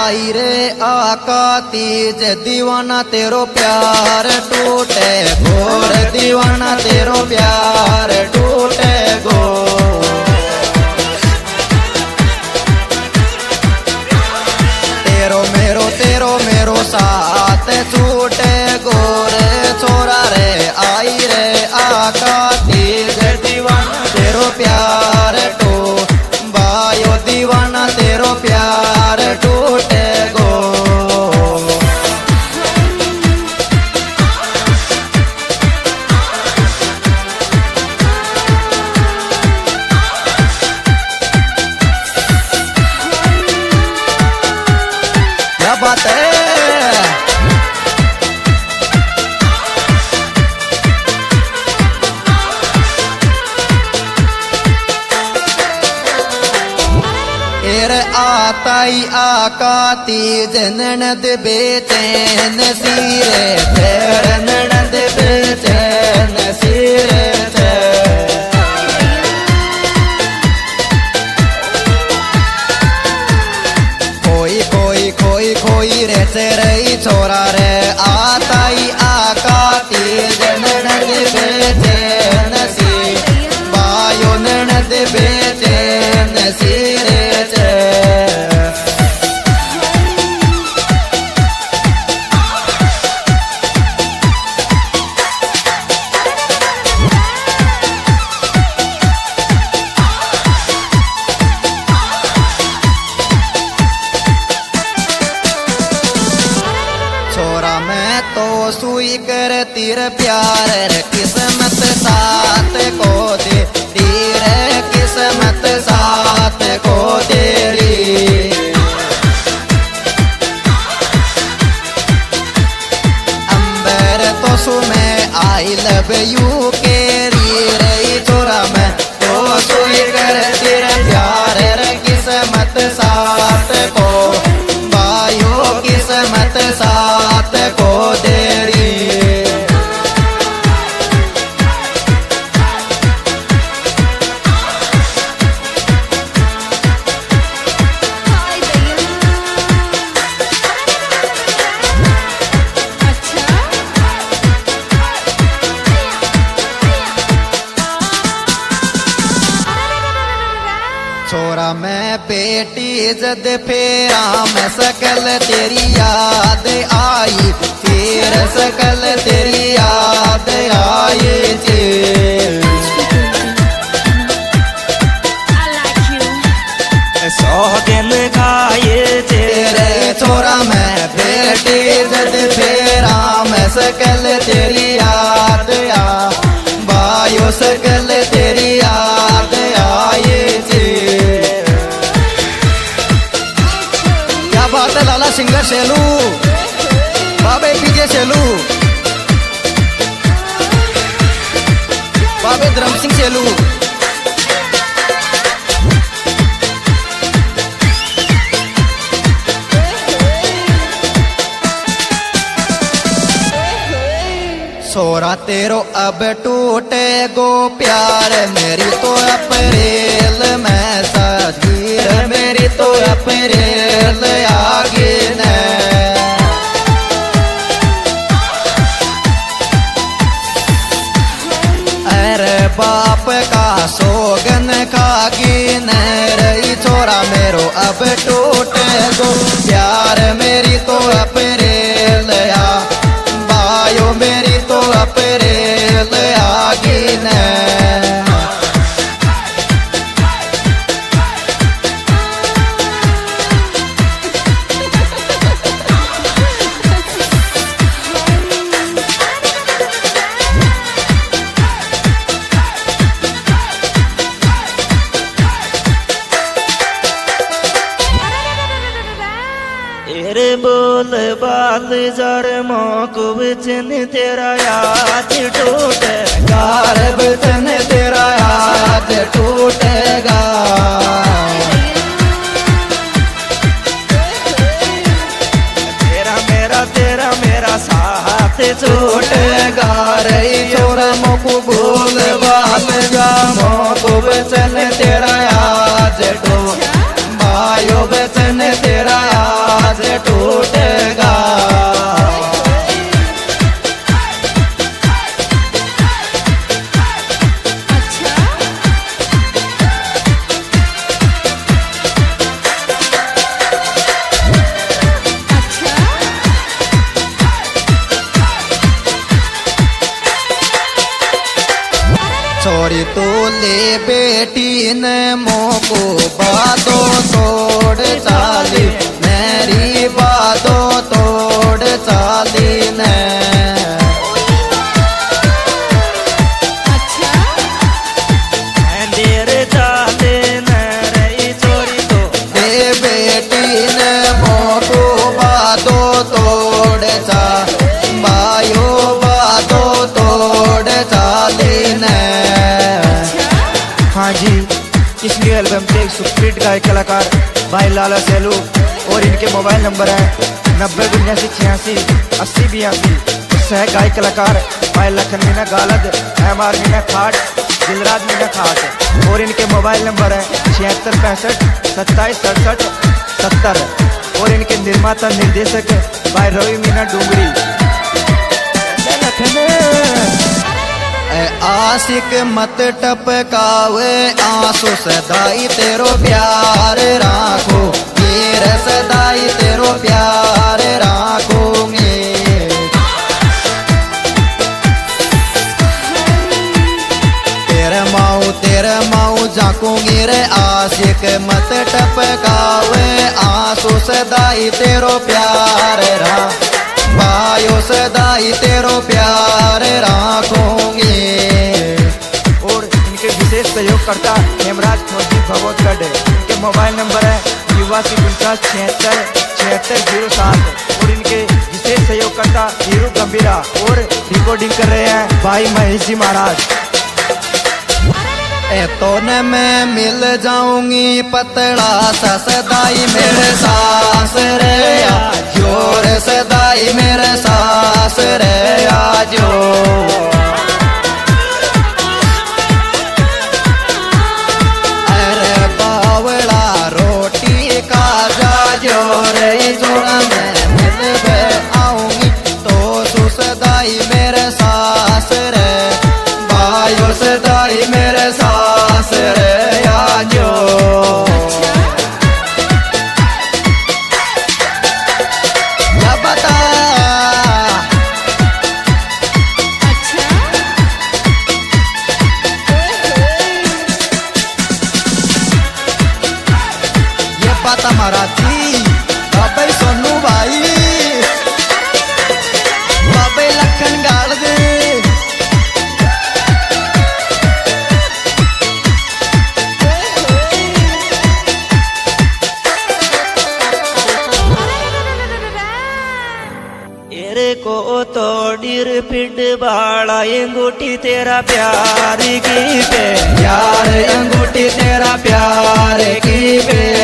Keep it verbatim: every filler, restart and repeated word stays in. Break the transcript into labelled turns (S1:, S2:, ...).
S1: आई रे आका तीज दीवाना तेरो प्यार टूटे गोर दीवाना तेरो प्यार टूटे गो। तेरो मेरो तेरो मेरो साथ छूटे गोर छोरा रे आई रे आका तीज दीवाना तेरो प्यार टू बायो दीवाना तेरो प्यार टूटे गो। क्या बात है आताई आका तीज ननद बेचैन सिरे फेर ननद बेचैन सिरे कोई कोई कोई कोई रे से रही छोरा रे आताई आका तीज ननद बेचैन सी बायो ननद बेचैन सिरे सुई कर तीर प्यार किस्मत साथ को दे तीर किस्मत साथ को तेरी अंबर तो सु में आई लव यू के री छोरा में तो सुई कर तीर प्यार किस्मत साथ को बायो किस्मत साथ को दे। छोरा मैं बेटी जद फेरा मैं सकल तेरी याद आई फिर सकल तेरी याद आई थी
S2: सोगन गाये
S1: तेरे छोरा मैं बेटी जद फेरा मैं सकल तेरी याद आ बायो सकल तेरी याद आई थी। बात लाला सिंगर सेलू बाबे पीजे सेलू बाबे धर्म सिंह सेलू छोरा तेरो अब टूटे गो प्यार मेरी तो अप्रैल में सदगीर मेरी तो अप्रैल आगे न अरे बाप का सोगन खागी न रही छोरा मेरो अब टूटे गो प्यार मेरी तो अप्रैल आ बायो मेरी तो अप्रैल आगे न
S2: बोल बाल जर मौक वचन तेरा याद टूटेगा
S1: रे वचन तेरा याद टूटेगा
S2: तेरा मेरा तेरा मेरा साथ
S1: छूटेगा रे छोरा मोकू बोल बाल जा मौक वचन तेरा याद टूट बायो वचन तेरा याद मोको बातों तोड़ चाली मेरी बातों तोड़ चाली ने
S2: देर चाले न रही चोरी तो
S1: दे बेटी ने मोको बातों तोड़ चा बायो बातों तोड़ चाली ने।
S2: हाँ जी, इसलिए एल्बम के एक सुपरहिट गायक कलाकार भाई लाला सेलू और इनके मोबाइल नंबर है नब्बे उन्यासी छियासी अस्सी बयासी। सह गायक कलाकार भाई लखन मीना गालद, एम आर मीना खाट, दिलराज मीना खाट और इनके मोबाइल नंबर है छिहत्तर पैंसठ सत्ताईस सड़सठ सत्तर और इनके निर्माता निर्देशक भाई रवि मीना डूंगरी।
S1: आशिक मत टपकावे आंसू सदाई तेरो प्यार राखो मीर सदाई तेरो प्यार राखूंगी। तेरे माऊ तेरे माऊ झांकूंगी रे आशिक मत टपकावे आंसू सदाई तेरो प्यार रा भाइयों सदाई तेरो प्यार राखूंगी।
S2: और इनके विशेष सहयोगकर्ता हेमराज फौजी भगवतगढ़, इनके मोबाइल नंबर है निवासी उनचास छिहत्तर छिहत्तर जीरो सात और इनके विशेष सहयोगकर्ता हीरू गंभीरा और रिकॉर्डिंग कर रहे हैं भाई महेश जी महाराज।
S1: ए तोने मैं मिल जाऊंगी पतला सा सदाई मेरे सास रे जोर सदाई मेरे सास रे आजो। अरे बावला रोटी का जाजो रे जोड़ा मैं मिलवे आऊंगी तो सुसदाई मेरे सास रे भाइयों सदाई मेरे सास रे आजो। क्या बता ये पता मराठी बाबा सोनू भाई बाबा लखन गाल दे।
S2: को तोड़ीर पिंड बाड़ा अंगूठी तेरा प्यार की पे
S1: यार अंगूठी तेरा प्यार की पे